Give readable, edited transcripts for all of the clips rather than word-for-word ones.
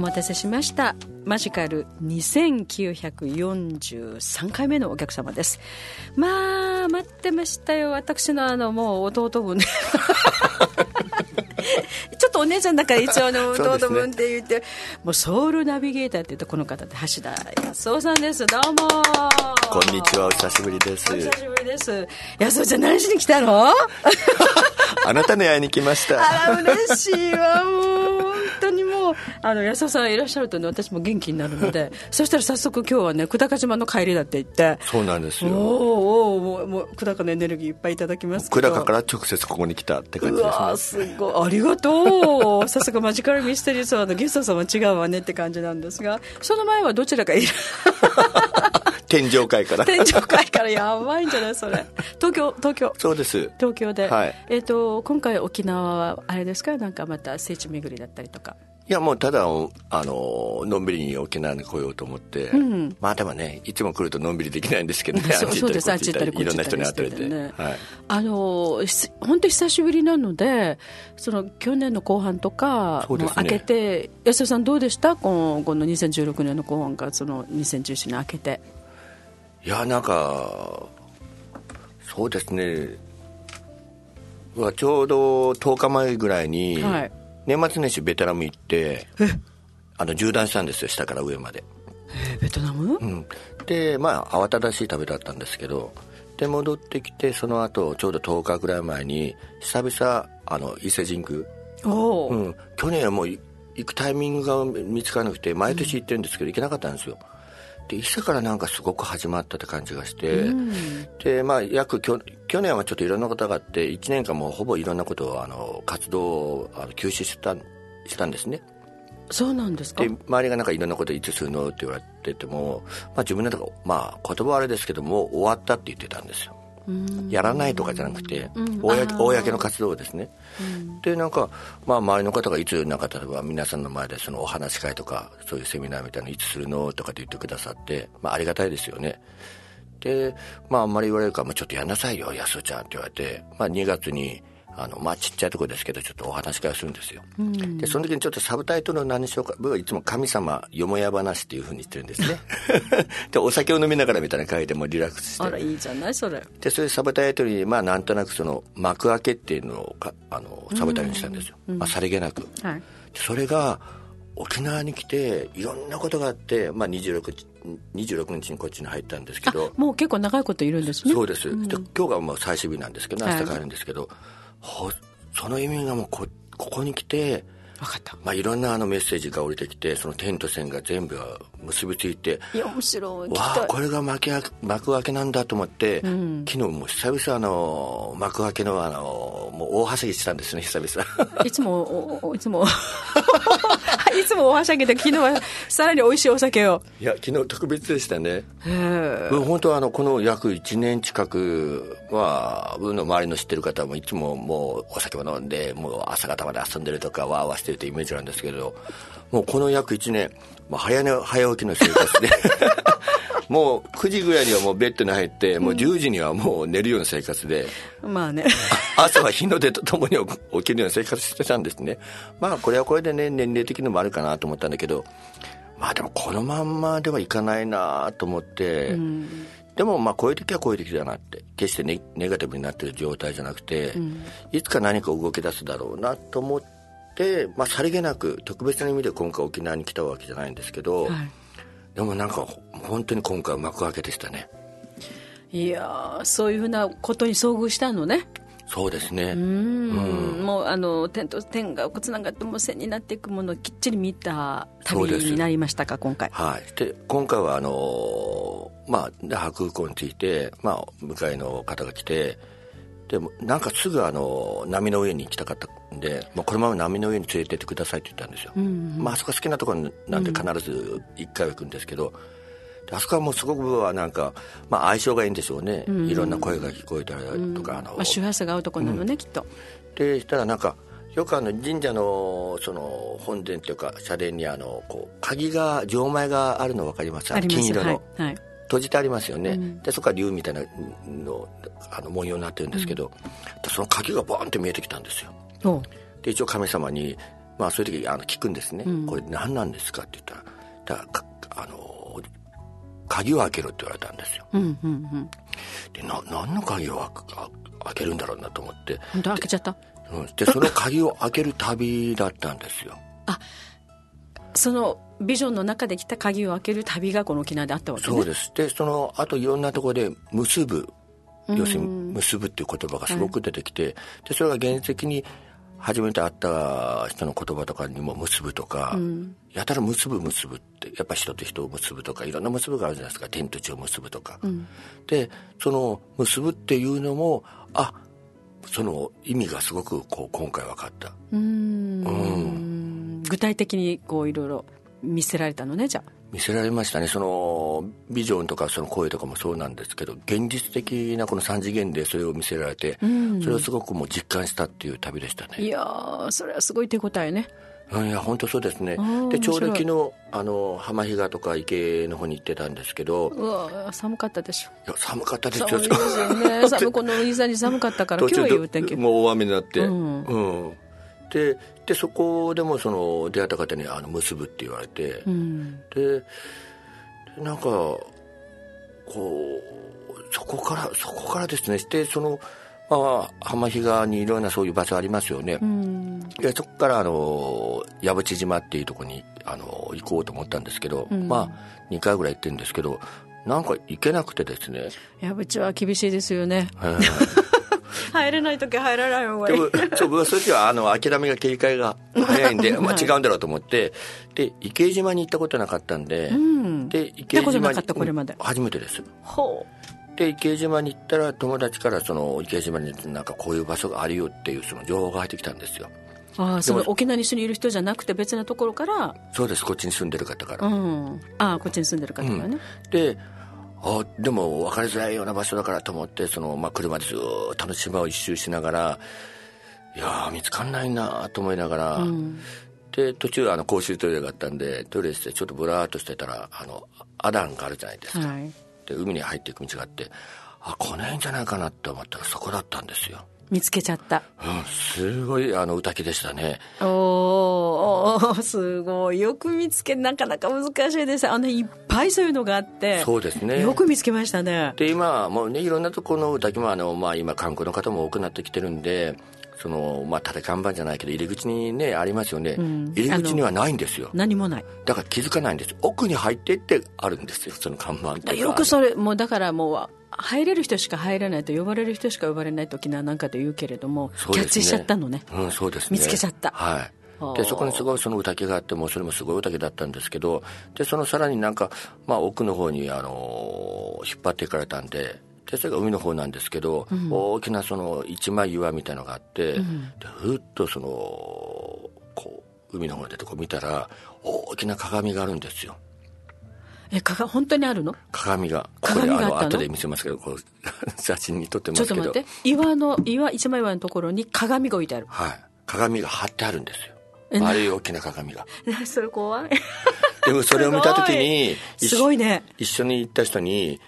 待たせしました。マジカル2943回目のお客様です。まあ待ってましたよ。私のもう弟分ちょっとお姉ちゃんだから一応弟分って言って、もうソウルナビゲーターって言うとこの方で橋田康夫さんです。どうもこんにちは、お久しぶりです。 お久しぶりです。康夫ちゃん何しに来たの？ あなたに会いに来ました。 あら嬉しいわ。もう本当にもう安田さんいらっしゃるとね、私も元気になるのでそしたら早速今日はね、久高島の帰りだって言って。 そうなんですよ。 もう久高のエネルギーいっぱいいただきますけど、 久高から直接ここに来たって感じですね。 うわすごい、ありがとう。さすがマジカルミステリーツアーのゲストさんは違うわねって感じなんですが、その前はどちらかいる天上界からやばいんじゃないそれ。東京そうです。 東京で、 はい、 今回沖縄はあれですか、なんかまた聖地巡りだったりとか。 いやもうただのんびりに沖縄に来ようと思って、まあでもね、いつも来るとのんびりできないんですけどね。 そうです、あっち行ったりこっち行ったりしててね。本当久しぶりなので、去年の後半とかも明けて、安田さんどうでした？この2016年の後半から2017年明けて。 いやなんかそうですね、ちょうど10日前ぐらいに、年末年始ベトナム行って縦断したんですよ、下から上まで。 ベトナム？ でまあ慌ただしい旅だったんですけど、で戻ってきて、その後ちょうど10日ぐらい前に久々伊勢神宮、去年はもう行くタイミングが見つからなくて毎年行ってるんですけど、行けなかったんですよ。で伊勢からなんかすごく始まったって感じがして、でまあ去年はちょっといろんなことがあって1年間もうほぼいろんなことを活動を休止したんですね。 そうなんですか。 で周りがなんかいろんなこといつするのって言われてても、自分の中まあ言葉はあれですけども終わったって言ってたんですよ。やらないとかじゃなくて、公の活動をですね。でなんか、周りの方がいつなんか例えば皆さんの前でお話し会とかそういうセミナーみたいなのいつするのとかって言ってくださって、ありがたいですよね。であんまり言われるから、ちょっとやんなさいよ安尾ちゃんって言われて、2月にちっちゃいところですけどちょっとお話し会をするんですよ。でその時にちょっとサブタイトルを何にしようか、僕はいつも神様よもや話っていう風に言ってるんですね。でお酒を飲みながらみたいな書いてもリラックスして、 あらいいじゃないそれ。 でそういうサブタイトルになんとなく幕開けっていうのをサブタイトルにしたんですよ。さりげなく、それが沖縄に来ていろんなことがあって、26日にこっちに入ったんですけど、 もう結構長いこといるんですね。 そうです、で今日がもう最終日なんですけど、明日帰るんですけど、その意味がもうここに来て分かった。 いろんなメッセージが降りてきて、その点と線が全部結びついて、 いや面白い。 これが幕開けなんだと思って、昨日もう久々幕開けのもう大はしゃぎしたんですね、久々。 いつもいつも大はしゃぎで、昨日はさらに美味しいお酒を。 いや昨日特別でしたね。本当はこの約1年近くは僕の周りの知ってる方もいつももうお酒を飲んでもう朝方まで遊んでるとかワーワーしてるというイメージなんですけれど、もうこの約1年、早起きの生活でもう9時ぐらいにはもうベッドに入って、もう10時にはもう寝るような生活で、朝は日の出とともに起きるような生活してたんですね。これはこれでね、年齢的にもあるかなと思ったんだけど、でもこのまんまではいかないなと思って、でもこういう時はこういう時だなって、決してネガティブになってる状態じゃなくて、いつか何か動き出すだろうなと思って、さりげなく特別な意味で今回沖縄に来たわけじゃないんですけど、でもなんか本当に今回は幕開けでしたね。 いやそういうふうなことに遭遇したのね。 そうですね。 もう点と点がつながっても線になっていくものをきっちり見た旅になりましたか今回。 で今回は那覇空港に着いて、迎えの方が来て、でもなんかすぐ波の上に行きたかったんで、このまま波の上に連れてってくださいって言ったんですよ。あそこ好きなところなんで必ず1回は行くんですけど、あそこはもうすごく僕はなんか、相性がいいんでしょうね。いろんな声が聞こえたりとか、 周波数が合うところなのね、きっと。 でしたらなんかよく神社の本殿というか社殿に鍵が錠前があるの分かります？金色の、閉じてありますよね。でそこから竜みたいなの文様になってるんですけど、その鍵がボーンって見えてきたんですよ。で一応神様にそういう時聞くんですね、これ何なんですかって言ったら、鍵を開けろって言われたんですよ、で何の鍵を開けるんだろうなと思って、 本当開けちゃった。 でその鍵を開ける旅だったんですよ。 そのビジョンの中で来た鍵を開ける旅がこの沖縄であったわけね。 そうです。であといろんなところで結ぶ、要するに結ぶっていう言葉がすごく出てきて、でそれが現実的に初めて会った人の言葉とかにも結ぶとか、やたら結ぶってやっぱ人と人を結ぶとかいろんな結ぶがあるじゃないですか。天と地を結ぶとか、でその結ぶっていうのもその意味がすごく今回分かった。 具体的にいろいろ見せられたのね。じゃあ見せられましたね。そのビジョンとかその声とかもそうなんですけど、現実的なこの3次元でそれを見せられて、それをすごくもう実感したっていう旅でしたね。 いやー、それはすごい手応えね。 いや本当そうですね。でちょうど昨日浜比嘉とか池の方に行ってたんですけど、 寒かったでしょ。 いや寒かったですよ。 そうですよね。このいざに寒かったから今日は言うてんけど、 もう大雨になって、でそこでも出会った方に結ぶって言われて、でなんかそこからですね。で浜比嘉にいろんなそういう場所ありますよね。でそこから矢淵島っていうところに行こうと思ったんですけど、2回ぐらい行ってるんですけど、なんか行けなくてですね。 矢淵は厳しいですよね。入れない時入らない方がいい。 僕はそういう時は諦めが警戒が早いんで、違うんだろうと思って、で池江島に行ったことなかったんで、で池江島に初めてです。で池江島に行ったら友達から池江島になんかこういう場所があるよっていうその情報が入ってきたんですよ。 その沖縄に一緒にいる人じゃなくて別なところから。 そうです。こっちに住んでる方から、 こっちに住んでる方からね、 ででも分かりづらいような場所だからと思って車でずっと島を一周しながら、いや見つかんないなと思いながら、で途中公衆トイレがあったんでトイレしてちょっとブラーっとしてたらアダンがあるじゃないですか、で海に入っていく道があって、この辺じゃないかなって思ったらそこだったんですよ。 見つけちゃった。 すごい歌木でしたね。 すごいよく見つけ、なかなか難しいです。いっぱいそういうのがあって。 そうですね。 よく見つけましたね。 で今もうねいろんなところの歌木も今観光の方も多くなってきてるんで、縦看板じゃないけど入り口にねありますよね、入り口にはないんですよ。 何もない。 だから気づかないんです。奥に入っていってあるんですよ、その看板とか。 よくそれもうだからもう入れる人しか入れないと、呼ばれる人しか呼ばれないと沖縄なんかで言うけれども、キャッチしちゃったのね。 そうですね。 見つけちゃった。 でそこにすごいその宴があって、もうそれもすごい宴だったんですけど、でさらになんか、奥の方に引っ張っていかれたんで、それが海の方なんですけど、大きな一枚岩みたいなのがあって、でふっと海の方に出て見たら大きな鏡があるんですよ。 本当にあるの？ 鏡がこれ後で見せますけど、写真に撮ってますけど。 ちょっと待って、一枚岩のところに鏡が置いてある。 鏡が貼ってあるんですよ。丸い大きな鏡が。 それ怖い。 でもそれを見た時にすごいね。 一緒に行った人に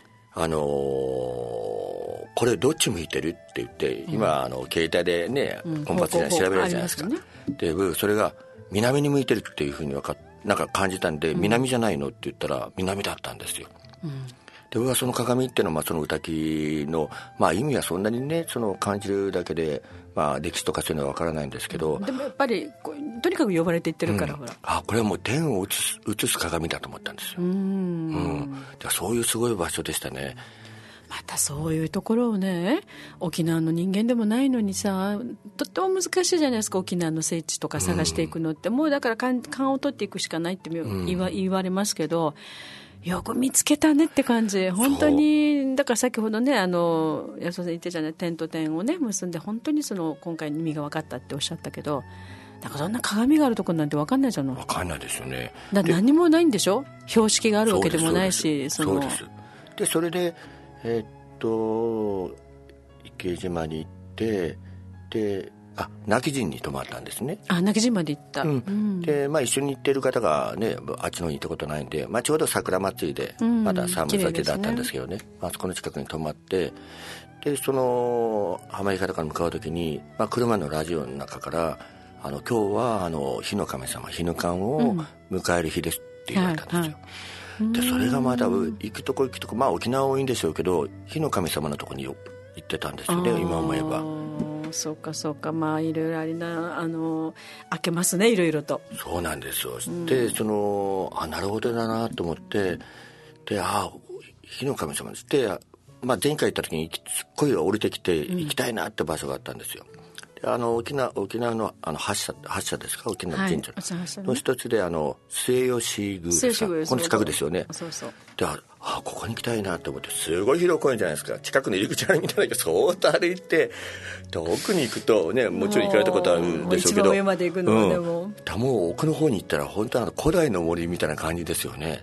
これどっち向いてるって言って、今携帯でねコンパスで調べられるじゃないですか。でそれが南に向いてるっていうふうになんか感じたんで、南じゃないのって言ったら南だったんですよ。で僕はその鏡っていうのはその歌木の意味はそんなにね感じるだけで、歴史とかそういうのは分からないんですけど、 でもやっぱりとにかく呼ばれていってるから、ほらこれはもう天を映す鏡だと思ったんですよ。そういうすごい場所でしたね。 またそういうところをね、沖縄の人間でもないのにさ、とっても難しいじゃないですか。沖縄の聖地とか探していくのって、もうだから勘を取っていくしかないって言われますけど、よく見つけたねって感じ。本当にだから先ほどね安田さん言ってじゃない、点と点をね結んで本当に今回意味が分かったっておっしゃったけど、なんかそんな鏡があるところなんて分かんないじゃない。 分かんないですよね。 何もないんでしょ。標識があるわけでもないし。 そうです。でそれで池江島に行って、で今帰仁に泊まったんですね。 今帰仁まで行った、 で一緒に行ってる方がねあっちの方に行ったことないんで、ちょうど桜祭りでまだ寒い時だったんですけどね、そこの近くに泊まって、で浜比嘉から向かう時に、車のラジオの中から今日は火の神様、火の神を迎える日ですって言われたんですよ、でそれがまた行くとこ、まあ沖縄多いんでしょうけど、火の神様のとこに行ってたんですよね、今思えば。 そうか、まあいろいろありな、開けますね、いろいろと。 そうなんですよ。でなるほどだなと思って、で火の神様ですって、まあ、前回行った時にすっごい降りてきて行きたいなって場所があったんですよ。沖縄の八社ですか、沖縄神社の一つで末吉宮ですか、この近くですよね。そうでここに行きたいなと思って、すごい広い公園じゃないですか。近くの入り口あるみたいだけど、そーっと歩いて奥に行くとね、もちろん行かれたことあるんでしょうけど、 一番上まで行くのはでも、 もう奥の方に行ったら本当古代の森みたいな感じですよね。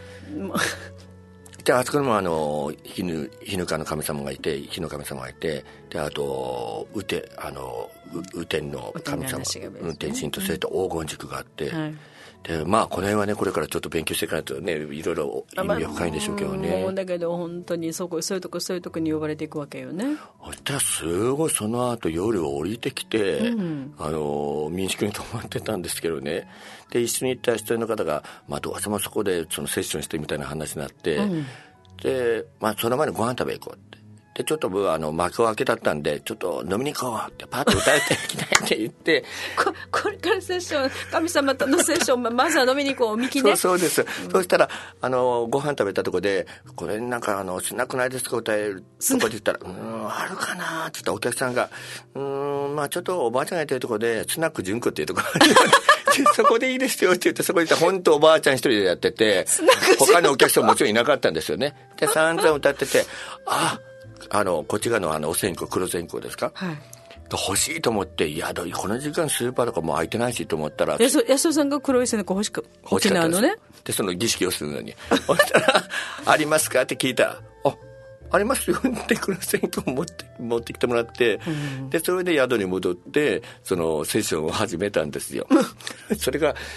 であそこにも火の神様がいて、であと雨天の神様、天神と、それと黄金軸があって、でまあこの辺はね、これからちょっと勉強していかないとね、いろいろ意味は深いんでしょうけどね。 もうだけど本当にそういうとこに呼ばれていくわけよね。 そしたらすごい、その後夜降りてきて、民宿に泊まってたんですけどね。で一緒に行った一人の方が、まあ、どうしてもそこでセッションしてみたいな話になって、で、まあ、その前にご飯食べ行こうって。でちょっと幕を開けだったんで、ちょっと飲みに行こうってパッと歌えていきたいって言ってこれからセッション、神様とのセッションまずは飲みに行こう、ミキね。 そうです、そうしたらご飯食べたとこで、これなんかしなくないですか、歌えるとこで言ったらあるかなって言ったお客さんが、まあちょっとおばあちゃんがいてるとこでスナック純子っていうとこそこでいいですよって言って、そこに行ったら本当おばあちゃん一人でやってて、他のお客さんももちろんいなかったんですよね。で散々歌ってて、こっち側のお線香、黒線香ですか、欲しいと思って、この時間スーパーとかもう開いてないしと思ったら、 安尾さんが黒い線香欲しかったんですね。 でその儀式をするのにそしたらありますかって聞いたら、ありますよって黒線香を持ってきてもらって、でそれで宿に戻ってそのセッションを始めたんですよそれが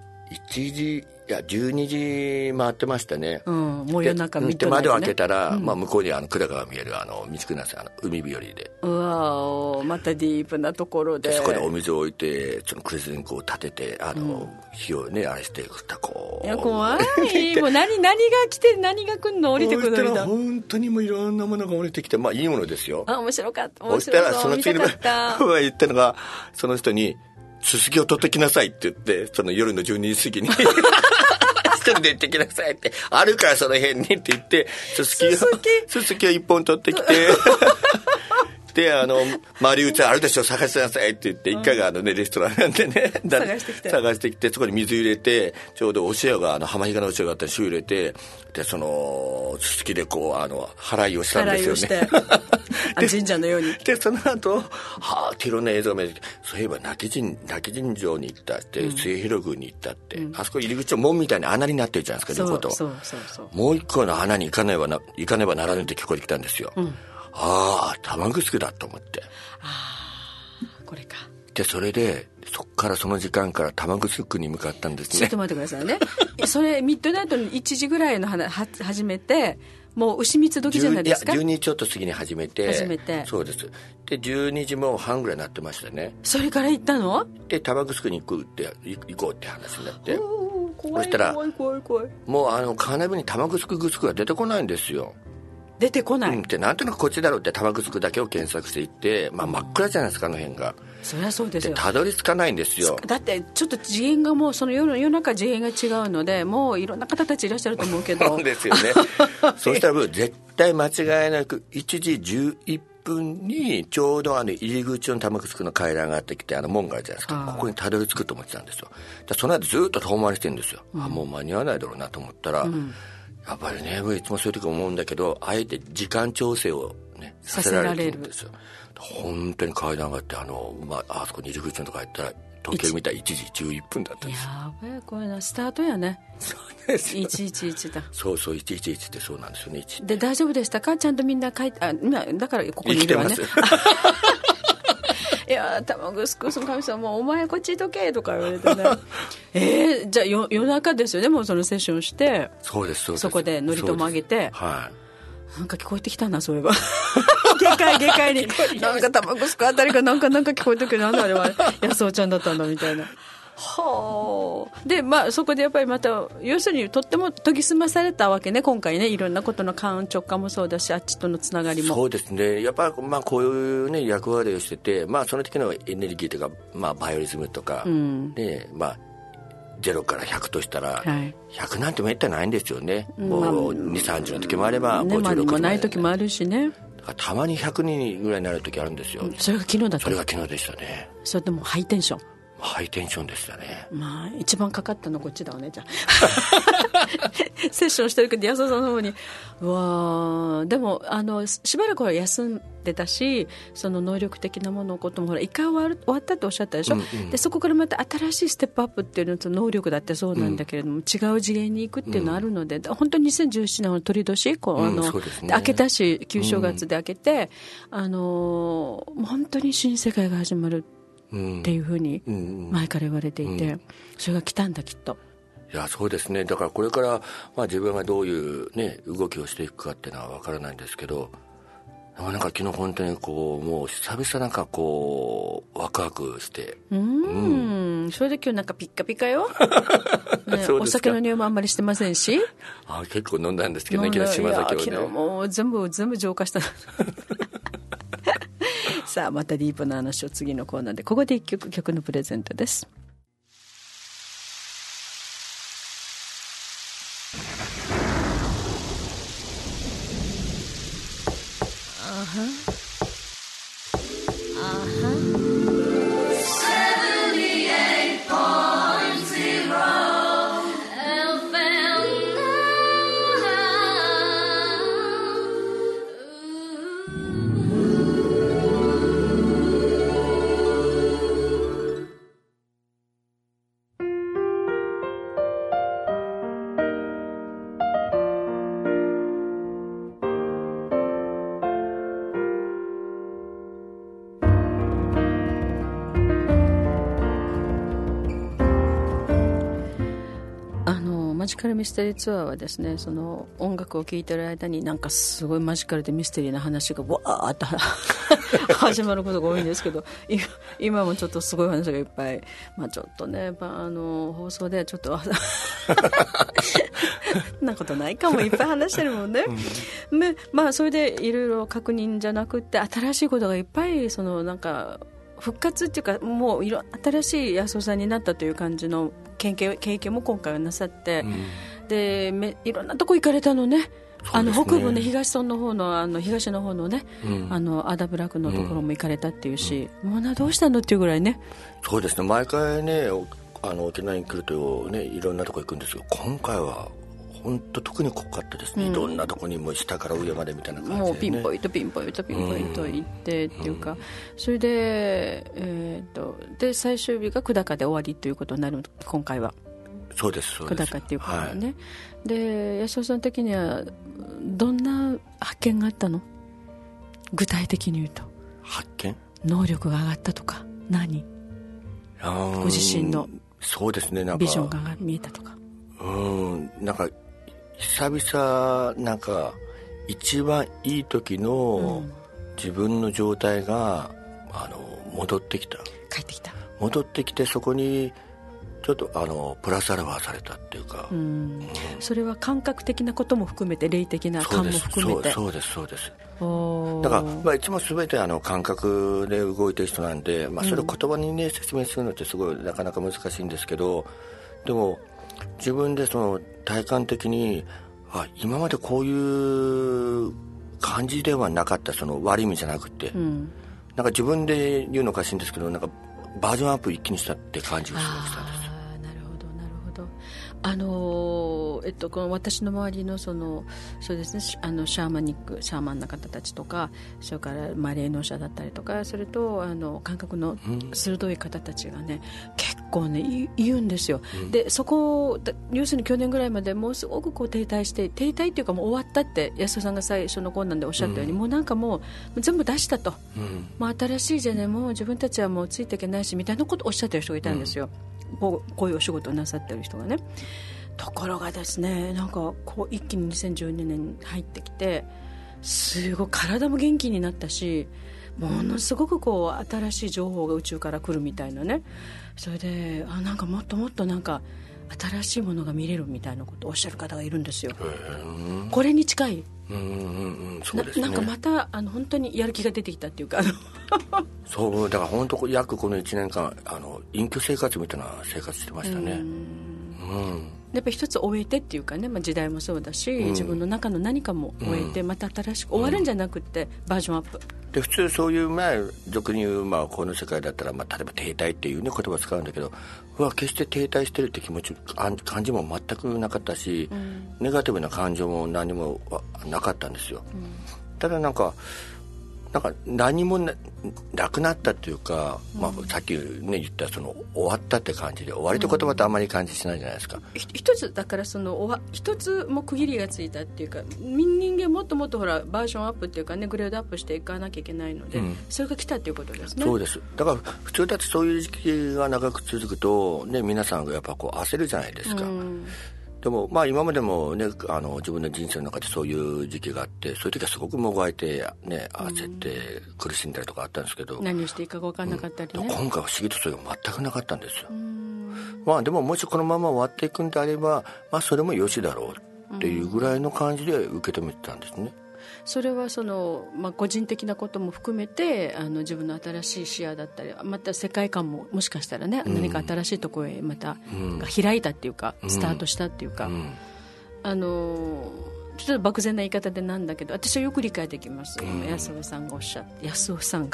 12時回ってましたね。もう夜中見てね。窓を開けたら、まあ、向こうに久高が見える道くなさ海日和で。 うわ、またディープなところで。 そこでお水を置いて、そのクレセンコを立てて、火をね、あれして、こう。 いや、怖い。もう何が来て、何が来んの、降りてくるのみたいな。 本当にもういろんなものが降りてきて、まあいいものですよ。 面白かった。 そしたら、その次の言ったのが、その人に、すすきを取ってきなさいって言って、その夜の12時過ぎに。一人で行ってきなさいって、あるからその辺にって言って、すすきを一本取ってきて、で、マリウチあるでしょ、探してなさいって言って、一回がレストランなんでね、探してきて、そこに水入れて、ちょうどお塩が、浜比嘉のお塩があったら塩入れて、で、すすきでこう、払いをしたんですよね。 神社のように。 で、その後、いろんな映像を見て、そういえば、亡き神城に行ったって、末広宮に行ったって、あそこ入り口の門みたいな穴になってるじゃないですか、両方と。もう一個の穴に行かねばならぬって聞こえてきたんですよ。玉城だと思って。 これか。 で、それで、そっからその時間から玉城に向かったんですね。 ちょっと待ってくださいね。それ、ミッドナイトの1時ぐらいの始めて、もう牛蜜時じゃないですか。 12ちょっと過ぎに始めて。そうです。で、12時も半ぐらいになってましたね。 それから行ったの？ で、玉城に行こうって話になって。 怖い。 そしたら、もうカーナビに玉城が出てこないんですよ。 出てこない、 でなんとなくこっちだろうって玉城だけを検索していって、まあ、真っ暗じゃないですか、あの辺が。 そりゃそうですよ。 たどり着かないんですよ。 だってちょっと次元がもうその夜中次元が違うので、もういろんな方たちいらっしゃると思うけどそうですよねそうしたら絶対間違いなく1時11分にちょうど入り口の玉城の階段があってきて、門があるじゃないですか。ここにたどり着くと思ってたんですよ。その後ずっと遠回りしてるんですよ。もう間に合わないだろうなと思ったら、やっぱりね、いつもそういう時思うんだけど、あえて時間調整をね、させられるんですよ。本当に階段があって、あそこに入り口のとこ入ったら、時計見たら1時11分だったんですよ。 やべえ、これな、スタートやね。 そうですよ。 111だ。 そう、111ってそうなんですよね。 で、大丈夫でしたか？ちゃんとみんなだからここにいるわね。 生きてます。 いや、玉城の神様、もうお前こっちとけとか言われてねじゃあ夜中ですよね、もうそのセッションして。 そうです。 そこで祝詞もあげて。 はい。 なんか聞こえてきたな、そういえば。 下界になんか玉城あたりかなんか聞こえたけど、なんだあれは安尾ちゃんだったんだみたいな。はあ。で、そこでやっぱりまた要するにとっても研ぎ澄まされたわけね、今回ね。いろんなことの直感もそうだし、あっちとのつながりも。 そうですね。やっぱこういうね役割をしてて、その時のエネルギーというか、バイオリズムとか、で0から100としたら、100なんてめったにないんですよね。もう2、30の時もあれば、56 の時もない時もあるしね。 たまに100人ぐらいになる時あるんですよ。 それが昨日だった。 それが昨日でしたね。 それでもハイテンション。 ハイテンションでしたね。 一番かかったのこっちだわね、じゃあセッションしてるけど安田さんの方にでもしばらくは休んでたし、その能力的なものことも一回終わったっておっしゃったでしょ、でそこからまた新しいステップアップっていうのと能力だってそうなんだけれども、違う次元に行くっていうのがあるので、本当に2017年の鳥年明けたし、旧正月で明けて、本当に新世界が始まるっていうふうに前から言われていて、それが来たんだきっと。 いやそうですね。だからこれから、自分がどういう、動きをしていくかっていうのは分からないんですけど、なんか昨日本当にもう久々なんかワクワクして、 それで今日なんかピッカピカよ、お酒の匂いもあんまりしてませんし。 結構飲んだんですけどね、昨日島崎をね。 昨日もう全部浄化したさあまたディープな話を次のコーナーで。ここで一曲のプレゼントです。マジカルミステリーツアーはですね、その音楽を聴いてる間になんかすごいマジカルでミステリーな話がわーっと始まることが多いんですけど、今もちょっとすごい話がいっぱい、ちょっとね放送ではちょっとなことないかも、いっぱい話してるもんね、それでいろいろ確認じゃなくって新しいことがいっぱいなんか復活っていうか、もう新しい安尾さんになったという感じの経験も今回はなさって、でいろんなとこ行かれたのね。北部の東村の方の東の方のね、アダブラクのところも行かれたっていうし、もうどうしたのっていうぐらいね。 そうですね。毎回ね沖縄に来るとね、いろんなとこ行くんですけど、今回は本当特に濃かったですね、いろんなとこにも下から上までみたいな感じで、ね、 もうピンポイント行ってっていうか、それで、で最終日が久高で終わりということになる。今回はそうです久高っていうことね、で安尾さん的にはどんな発見があったの？具体的に言うと。 発見？ 能力が上がったとか何？ご自身のそうですね、なんかビジョンが見えたとか。 なんか久々なんか一番いい時の自分の状態が、戻ってきた。 帰ってきた。 戻ってきて、そこにちょっとプラスアルファされたっていうか、 それは感覚的なことも含めて、霊的な感も含めて。 そうです。だから、いつも全て感覚で動いてる人なんで、それを言葉にね説明するのってすごいなかなか難しいんですけど、でも自分でその体感的に今までこういう感じではなかった、その悪い意味じゃなくて、なんか自分で言うのおかしいんですけど、なんかバージョンアップ一気にしたって感じがしたんです。 なるほど。この私の周りのそうですね、シャーマンな方たちとか、それから霊能者だったりとか、それと感覚の鋭い方たちがね、結構ね言うんですよ。でそこ要するに去年ぐらいまでもうすごく停滞っていうか、もう終わったって安田さんが最初のコーナーでおっしゃったように、もうなんかもう全部出したと、もう新しいじゃね、もう自分たちはもうついていけないしみたいなことをおっしゃってる人がいたんですよ、こういうお仕事をなさってる人がね。ところがですね、なんか一気に2012年に入ってきて、 すごい体も元気になったし、ものすごくこう新しい情報が宇宙から来るみたいなね。それでなんかもっともっとなんか新しいものが見れるみたいなことをおっしゃる方がいるんですよ。これに近い。 そうですね、 なんかまた本当にやる気が出てきたっていうかそうだから本当約この1年間隠居生活みたいな生活してましたね。 やっぱり一つ終えてっていうかね、時代もそうだし、自分の中の何かも終えて、また新しく終わるんじゃなくて、バージョンアップで、普通そういう俗に言う、この世界だったら、例えば停滞っていう、ね、言葉を使うんだけど、決して停滞してるって気持ち感じも全くなかったし、ネガティブな感情も何もなかったんですよ。ただなんか何も なくなったっていうか、さっき、ね、言ったその終わったって感じで、終わりって言葉ってあんまり感じしないじゃないですか。 一つだから一つも区切りがついたっていうか、人間もっともっとバージョンアップっていうかね、グレードアップしていかなきゃいけないので、それが来たっていうことですね。 そうです。だから普通だってそういう時期が長く続くと、ね、皆さんがやっぱこう焦るじゃないですか。でも今までもね、自分の人生の中でそういう時期があって、そういう時はすごくもがいて、ね、焦って苦しんだりとかあったんですけど、 何をしていいか分からなかったりね、 今回は不思議とそれが全くなかったんですよ。でももしこのまま終わっていくんであれば、それもよしだろうっていうぐらいの感じで受け止めてたんですね。 それは個人的なことも含めて自分の新しい視野だったり、また世界観ももしかしたらね、何か新しいところへまたが開いたっていうか、スタートしたっていうか、ちょっと漠然な言い方でなんだけど、私はよく理解できます。安尾さんがおっしゃって安尾さんが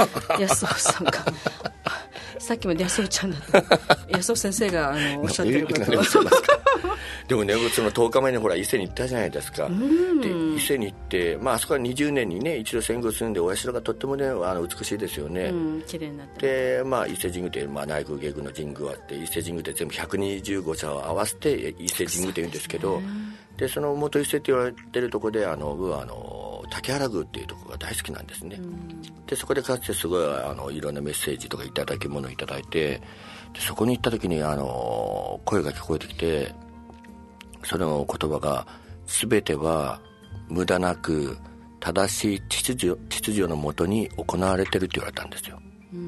さっきまで安尾ちゃんだった安尾先生がおっしゃってることでもね、その10日前に伊勢に行ったじゃないですか。で伊勢に行って、あそこは20年にね一度遷宮するんで、お社がとってもね美しいですよね。 綺麗になってで、伊勢神宮って、内宮外宮の神宮あって、伊勢神宮って全部125社を合わせて伊勢神宮って言うんですけど、でその元伊勢って言われてるところで僕は竹原宮っていうところが大好きなんですね。でそこでかつてすごいいろんなメッセージとかいただき物をいただいて、でそこに行った時に声が聞こえてきて、その言葉が全ては無駄なく正しい秩序のもとに行われてるって言われたんですよ。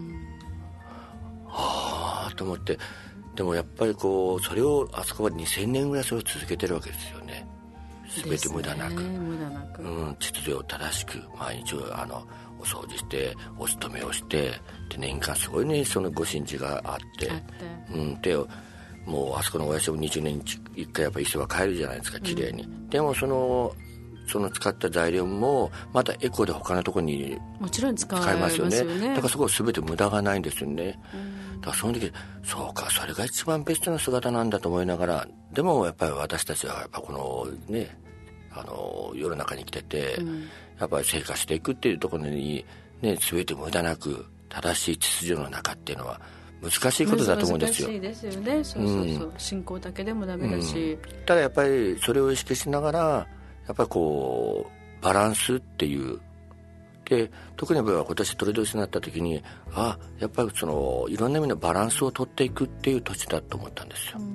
はあと思って、でもやっぱりそれをあそこは2000年ぐらいそれを続けてるわけですよね。全て無駄なく、秩序を正しく毎日お掃除してお勤めをして、で年間すごいねそのご神事があって、でもうあそこのお社も20年に1回やっぱり伊勢は帰るじゃないですか、綺麗に。でもその使った材料もまたエコで他のところにもちろん使いますよね。 だからそこは全て無駄がないんですよね。だからその時、そうか、それが一番ベストな姿なんだと思いながら、でもやっぱり私たちはやっぱこのね世の中に来てて、やっぱり生活していくっていうところにね、全て無駄なく正しい秩序の中っていうのは難しいことだと思うんですよ。 難しいですよね。そう信仰だけでもダメだし、 ただやっぱりそれを意識しながら、やっぱりバランスっていうで、特に今年鳥年になった時に、やっぱりいろんな意味のバランスを取っていくっていう年だと思ったんですよ。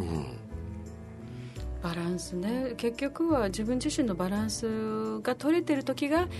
バランスね、結局は自分自身のバランスが取れてる時が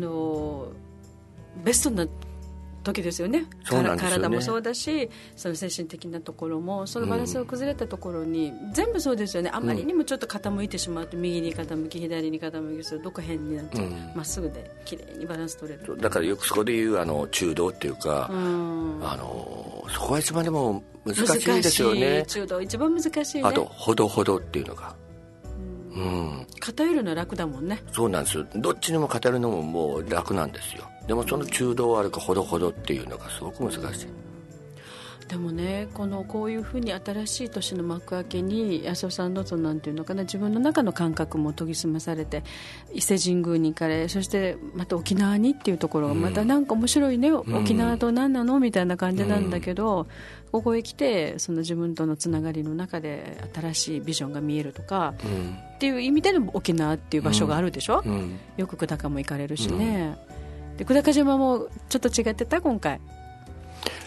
ベストな時ですよね。 そうなんですよね。 体もそうだし、その精神的なところも、そのバランスが崩れたところに、全部そうですよね。あまりにもちょっと傾いてしまうと、右に傾き左に傾きするどこ変になっちゃう、まっすぐで綺麗にバランス取れる。 だからよくそこで言う中道っていうか、そこが一番でも難しいですよね。 中道一番難しいね。 あとほどほどっていうのが、 偏るのは楽だもんね。 そうなんですよ。どっちにも偏るのももう楽なんですよ。でもその中道を歩くほどほどっていうのがすごく難しい。 でもね、こういうふうに新しい年の幕開けに安尾さんのなんていうのかな、自分の中の感覚も研ぎ澄まされて伊勢神宮に行かれ、そしてまた沖縄にっていうところがまたなんか面白いね、沖縄と何なのみたいな感じなんだけど、ここへ来てその自分とのつながりの中で新しいビジョンが見えるとか、っていう意味での沖縄っていう場所があるでしょ。よく久高も行かれるしね。で久高島もちょっと違ってた今回。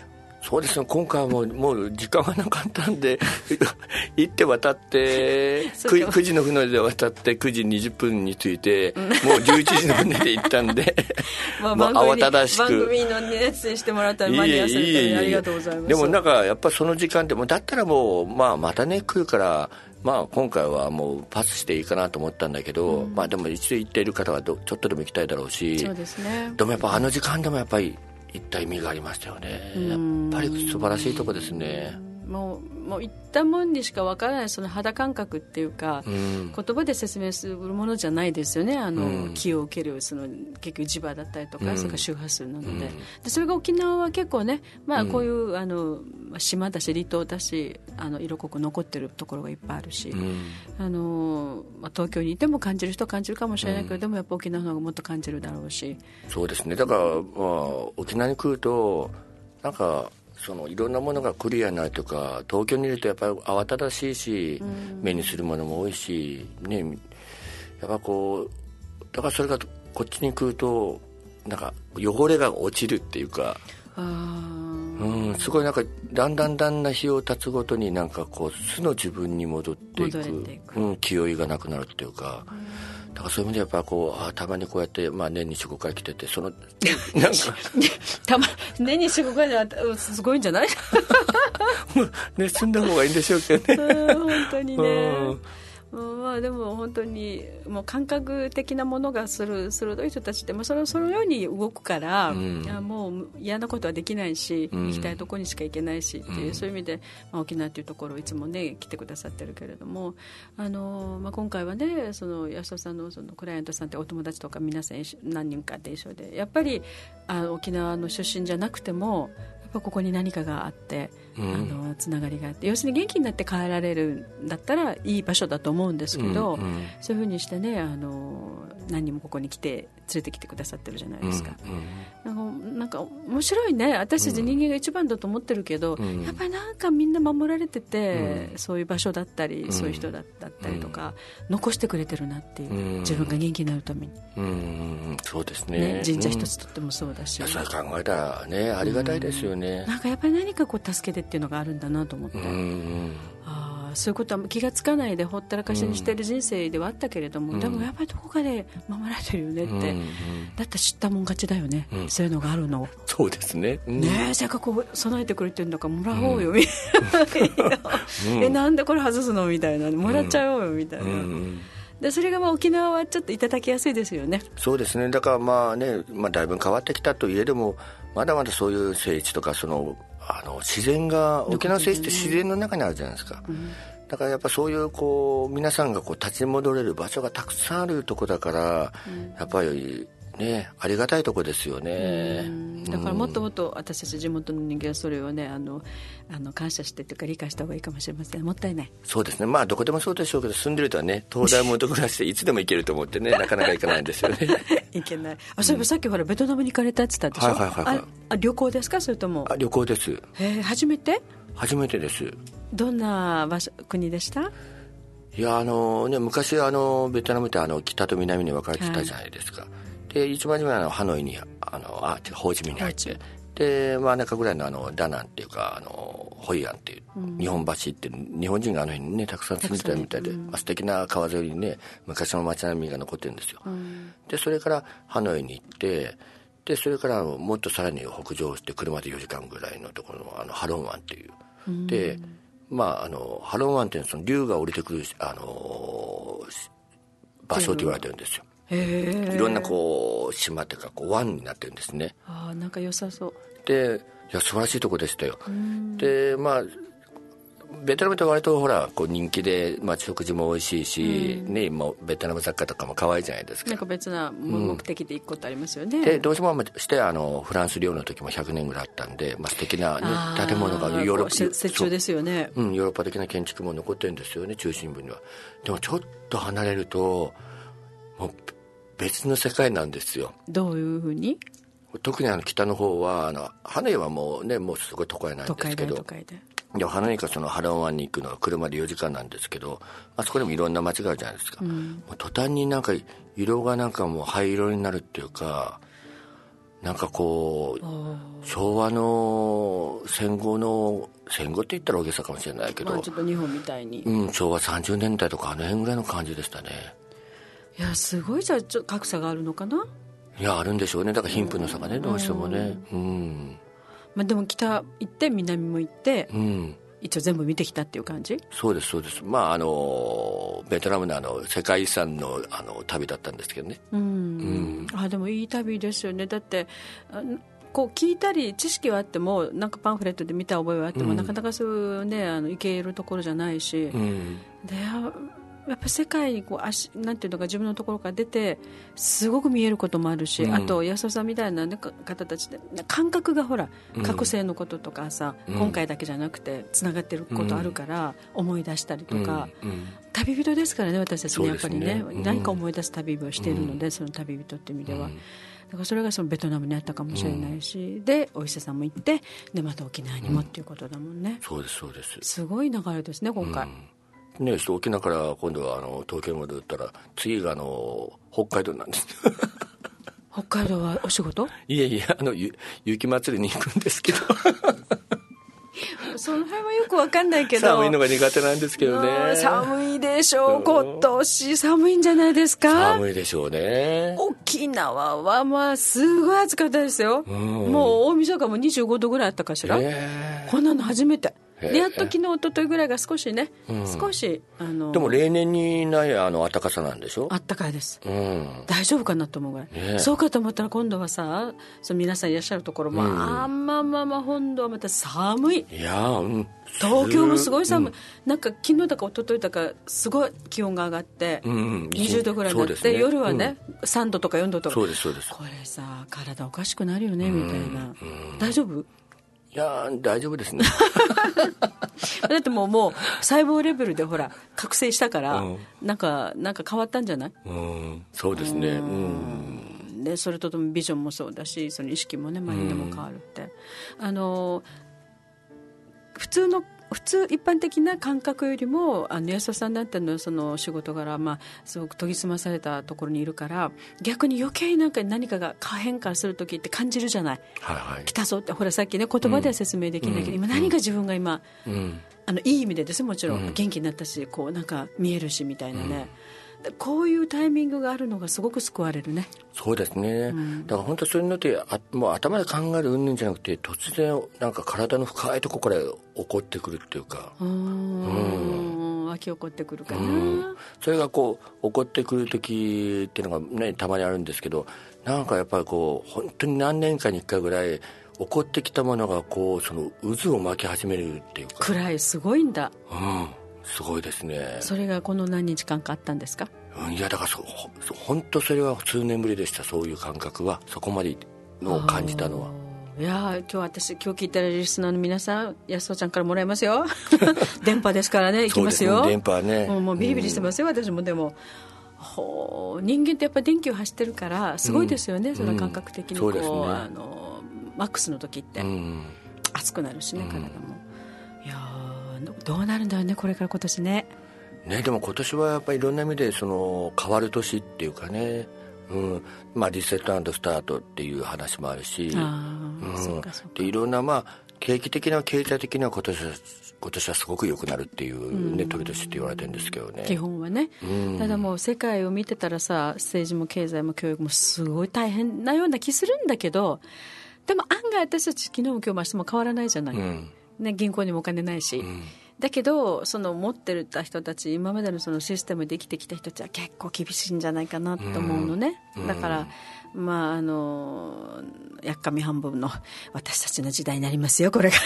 そうですね、今回はもう時間がなかったんで行って渡って9時の船で渡って9時20分に着いて、もう11時の船で行ったんでもう慌ただしく番組の熱演してもらったら間に合わせるためにありがとうございます。 でもなんかやっぱその時間でもだったらもう、またね来るから、今回はもうパスしていいかなと思ったんだけど、でも一度行っている方はちょっとでも行きたいだろうし、 そうですね、 でもやっぱあの時間でもやっぱり行った意味がありましたよね。やっぱり素晴らしいとこですね。 もう行ったもんにしかわからないその肌感覚っていうか、言葉で説明するものじゃないですよね。気を受けるその結局磁場だったりとか、それから周波数なので、でそれが沖縄は結構ね、こういう島だし離島だし色濃く残ってるところがいっぱいあるし、東京にいても感じる人は感じるかもしれないけど、でもやっぱ沖縄の方がもっと感じるだろうし。 そうですね、だから、沖縄に来るとなんかいろんなものがクリアになるとか、東京にいるとやっぱり慌ただしいし、目にするものも多いし、ね、やっぱだからそれがこっちに来るとなんか汚れが落ちるっていうか、すごいなんかだんだん日を経つごとになんか素の自分に戻っていく、気負いがなくなるっていうか、だからそういう意味でやっぱたまにこうやって、年に 4,5 回来てて、なんか年に 4,5 回はすごいんじゃないね、住んだ方がいいんでしょうけどね本当にね。でも本当にもう感覚的なものが鋭い人たちってそのように動くから、もう嫌なことはできないし、行きたいところにしか行けないしっていう、そういう意味で、沖縄というところをいつもね来てくださってるけれども、今回はねその安田さんのそのクライアントさんってお友達とか皆さん何人かで一緒で、やっぱり沖縄の出身じゃなくてもここに何かがあって、つながりがあって、要するに元気になって帰られるんだったらいい場所だと思うんですけど、そういうふうにしてね何人もここに来て連れてきてくださってるじゃないですか。なんか面白いね。私たち人間が一番だと思ってるけど、やっぱりなんかみんな守られてて、そういう場所だったり、そういう人だったりとか、残してくれてるなっていう、自分が元気になるために、 そうですね。 神社一つとってもそうだし、 それ考えたらねありがたいですよね。 なんかやっぱり何か助けてっていうのがあるんだなと思って、そういうことは気がつかないでほったらかしにしている人生ではあったけれども、でもやっぱりどこかで守られてるよねって、だって知ったもん勝ちだよね、そういうのがあるの。 そうですね。 せっかく備えてくれてるんだからもらおうよ、みたいななんでこれ外すのみたいな、もらっちゃおうよみたいな。でそれが沖縄はちょっといただきやすいですよね。 そうですね。だからだいぶ変わってきたといえども、まだまだそういう聖地とか自然が、沖縄聖地って自然の中にあるじゃないですか。だからやっぱそういう皆さんが立ち戻れる場所がたくさんあるとこだから、やっぱりねありがたいとこですよね。 だからもっともっと私たち地元の人間はそれをね感謝してというか理解した方がいいかもしれません。もったいない。 そうですね。どこでもそうでしょうけど、住んでるとはね、東大元暮らしでいつでも行けると思ってねなかなか行かないんですよね行けない。そういえばさっきほらベトナムに行かれたって言ったでしょ。旅行ですか、それとも。 旅行です。 初めて？ 初めてです。どんな国でした？ いや昔ベトナムって北と南に分かれてたじゃないですか。で一番初めはハノイにホーチミンに入って、で真ん中ぐらいのダナンっていうかホイアンっていう、日本橋って日本人が辺にねたくさん住んでたみたいで、素敵な川沿いにね昔の街並みが残ってるんですよ。でそれからハノイに行って、でそれからもっとさらに北上して車で4時間ぐらいのところのハロン湾っていう、でハロン湾っていうのは竜が降りてくる場所と言われてるんですよ。いろんな島っていうか湾になってるんですね。 なんか良さそうで、素晴らしいとこでしたよ。でベトナムって割とほら人気で、食事も美味しいし、もうベトナム雑貨とかも可愛いじゃないですか。 なんか別な目的で行くことありますよね。 でどうしてもしてフランス領の時も100年ぐらいあったんで、素敵な、建物がヨーロッパ折衷ですよね。 ヨーロッパ的な建築も残ってるんですよね、中心部には。でもちょっと離れるともう別の世界なんですよ。 どういうふうに？ 特に北の方はハノイはもうすごい都会なんですけど、でハノイからハロン湾に行くのは車で4時間なんですけど、そこでもいろんな街があるじゃないですか。もう途端になんか色がなんかもう灰色になるっていうか、なんか植昭和の戦後って言ったら大げさかもしれないけど、 まあ、ちょっと日本みたいに、 昭和30年代とかあの辺ぐらいの感じでしたね。 いやすごい。じゃあちょっと格差があるのかな。 いやあるんでしょうね。だから貧富の差がね、どうしてもね。 まあ、でも北行って南も行って、一応全部見てきたっていう感じ。 そうですそうです。まあベトナムの世界遺産の旅だったんですけどね。 でもいい旅ですよね。だってこう聞いたり知識はあっても、なんかパンフレットで見た覚えはあっても、なかなかそうね行けるところじゃないし、でやっぱ世界にこうなんていうのか自分のところから出てすごく見えることもあるし、あと安尾さんみたいな、ね、方たちで感覚がほら覚醒のこととかさ、今回だけじゃなくてつながってることあるから思い出したりとか、旅人ですからね私たちね、やっぱりね、何か思い出す旅をしているので、その旅人っていう意味では、だからそれがそのベトナムにあったかもしれないし、でお医者さんも行ってでまた沖縄にもっていうことだもんね。 そうですそうです。 すごい流れですね今回。 ね、沖縄から今度は東京まで行ったら次が北海道なんです北海道はお仕事？ いえいえ雪祭りに行くんですけどその辺はよく分かんないけど寒いのが苦手なんですけどね。 寒いでしょう。今年寒いんじゃないですか？ 寒いでしょうね。 沖縄はまあすごい暑かったですよ。もう大晦日も25度ぐらいあったかしら。こんなの初めてで、やっと昨日一昨日ぐらいが少しね、少しでも例年にない暖かさなんでしょ。 暖かいです、大丈夫かなと思うぐらい、そうかと思ったら今度はさ、皆さんいらっしゃるところも、まあ本土はまた寒い。 いや、 東京もすごい寒い、なんか昨日だか一昨日だかすごい気温が上がって、20度ぐらいになって、夜はね、3度とか4度とか。そうですそうです。これさ体おかしくなるよねみたいな、大丈夫？ いや大丈夫ですねだってもう細胞レベルでほら覚醒したから、なんか変わったんじゃない？ そうですね。 でそれとともビジョンもそうだし、その意識もねマインドも変わるって、普通一般的な感覚よりも安田さんだったのその仕事柄、すごく研ぎ澄まされたところにいるから、逆に余計に何かが変化する時って感じるじゃない、来たぞって。ほらさっきね言葉では説明できないけど、今何が自分が今、いい意味でですね、もちろん元気になったし、こうなんか見えるしみたいなね、こういうタイミングがあるのがすごく救われるね。 そうですね、だから本当そういうのってもう頭で考える云々じゃなくて、突然なんか体の深いところから起こってくるっていうか、湧き起こってくるかな、それがこう起こってくる時っていうのがねたまにあるんですけど、なんかやっぱりこう本当に何年かに1回ぐらい起こってきたものがこうその渦を巻き始めるっていうか、 くらいすごいんだ。 すごいですね。それがこの何日間かあったんですか？ いやだから本当それは数年ぶりでした。そういう感覚はそこまでのを感じたのは。 いや今日聞いてるリスナーの皆さん、安尾ちゃんからもらいますよ電波ですからね、行きますよ。 そうですね、電波はね、 もうビリビリしてますよ、私も。でも人間ってやっぱり電気を走ってるからすごいですよね、その感覚的にこう、マックスの時って、熱くなるしね、体も。いやどうなるんだろうね、これから今年ね。 でも今年はやっぱりいろんな意味でその変わる年っていうかね、リセット&スタートっていう話もあるし、でいろんな景気的な経済的には今年はすごく良くなるっていうね、時々って言われてるんですけどね、 基本はね。ただもう世界を見てたらさ、政治も経済も教育もすごい大変なような気するんだけど、でも案外私たち昨日も今日も明日も変わらないじゃない、銀行にもお金ないし、だけどその持ってた人たち、今までのそのシステムで生きてきた人たちは結構厳しいんじゃないかなと思うのね、だからやっかみ半分の私たちの時代になりますよ、これが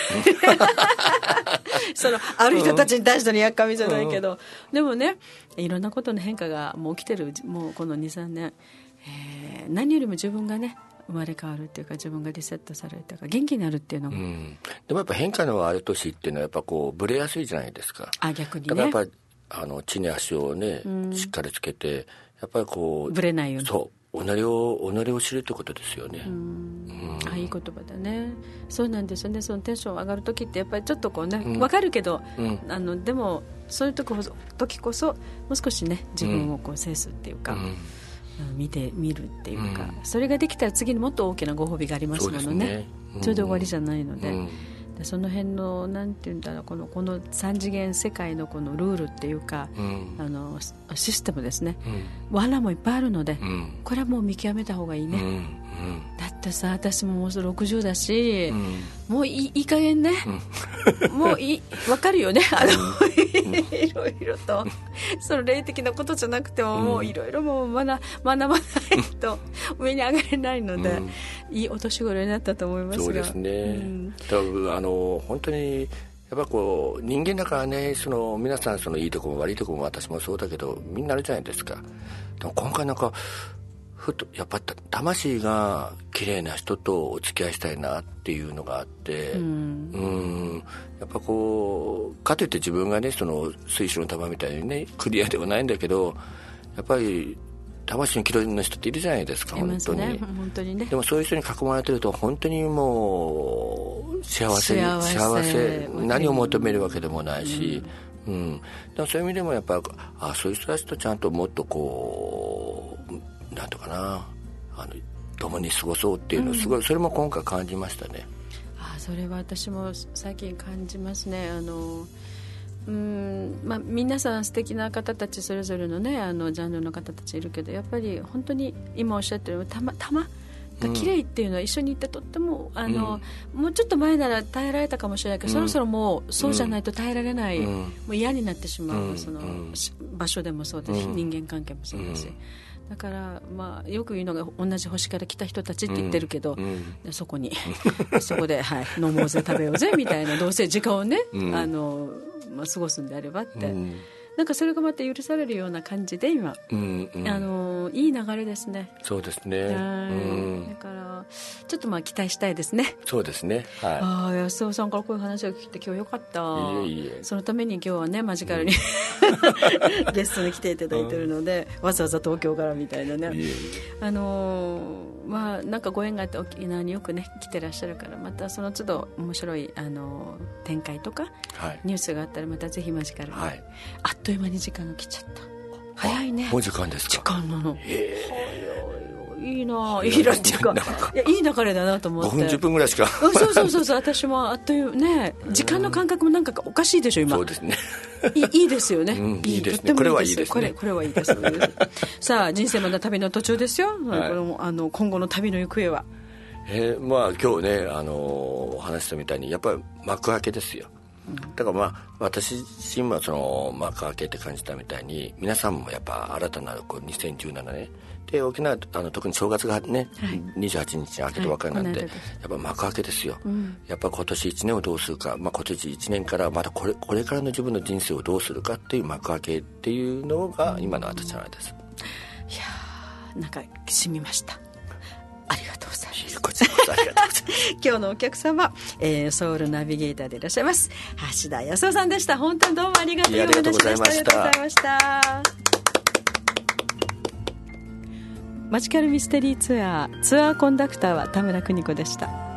そのある人たちに対してのやっかみじゃないけど、でもね、いろんなことの変化がもう起きてる、もうこの 2,3 年、何よりも自分がね生まれ変わるっていうか、自分がリセットされるというか元気になるっていうのが、 でもやっぱ変化のある年っていうのはやっぱこうブレやすいじゃないですか。 逆にね、 だからやっぱり地に足をね、しっかりつけて、やっぱりこうブレないように、 そう己を知るってことですよね。 いい言葉だね。そうなんですよね。そのテンション上がる時ってやっぱりちょっとこうね、分かるけど、でもそういう時こそもう少しね自分をこう制すっていうか、 見るっていうか、それができたら次にもっと大きなご褒美がありますものね。それで終わりじゃないので、その辺のなんていうんだろう、この3次元世界のこのルールっていうか、システムですね、罠もいっぱいあるので、これはもう見極めた方がいいね。だってさ、私ももうすぐ60だし、もういい加減ね、もう分かるよね、いろいろとその霊的なことじゃなくても、もういろいろもう学ばないと上に上がれないので、いいお年頃になったと思いますが。 そうですね、多分本当にやっぱこう人間だからね、皆さんいいとこも悪いとこも私もそうだけど、みんなあるじゃないですか。でも今回なんかふとやっぱ魂が綺麗な人とお付き合いしたいなっていうのがあって、やっぱこうかといって自分がね水晶の玉みたいにねクリアではないんだけど、やっぱり魂の綺麗な人っているじゃないですか。本当に、 本当にね。 でもそういう人に囲まれてると本当にもう幸せ何を求めるわけでもないし、でもそういう意味でもやっぱそういう人たちとちゃんともっとこうなんとかな共に過ごそうっていうのをすごい、それも今回感じましたね。 それは私も最近感じますね。皆さん素敵な方たちそれぞれのねジャンルの方たちいるけど、やっぱり本当に今おっしゃってるように玉が綺麗っていうのは一緒に行ってとってももうちょっと前なら耐えられたかもしれないけど、そろそろもうそうじゃないと耐えられない、もう嫌になってしまう、場所でもそうですし、人間関係もそうだし、だから、よく言うのが同じ星から来た人たちって言ってるけど、そこで、飲もうぜ食べようぜみたいな、どうせ時間をね、過ごすんであればって、なんかそれがまた許されるような感じで今、いい流れですね。 そうですね。 だからちょっと期待したいですね。 そうですね。 安尾さんからこういう話を聞いて今日よかった。そのために今日はねマジカルにゲストに来ていただいているので、わざわざ東京からみたいなね。なんかご縁があって沖縄によくね来てらっしゃるから、またその都度面白い展開とか、ニュースがあったらまたぜひマジカルに、あっという間に時間が来ちゃった。早いね。 もう時間ですか。 時間なの。いいな、いいなっていうか、いい流れだなと思って。5 分10分ぐらいしか。 そう私もあっというね、時間の感覚もなんかおかしいでしょ今。 そうですね。 いいですよね。 いいですね。これはいいですね。 これはいいです。さあ人生まだ旅の途中ですよ。今後の旅の行方は。 今日ねお話したみたいにやっぱり幕開けですよ。だから私自身は幕開けって感じたみたいに、皆さんもやっぱ新たなる2017年で沖縄特に正月がね、28日に明けてばかりなんで、やっぱ幕開けですよ。やっぱ今年1年をどうするか、今年1年からまたこれからの自分の人生をどうするかっていう幕開けっていうのが今の私のあれです。 いやー、なんか染みました。ありがとうございます。 こちらこそありがとうございます。 今日のお客様、ソウルナビゲーターでいらっしゃいます橋田康夫さんでした。本当にどうもありがとうございました。マジカルミステリーツアーコンダクターは田村邦子でした。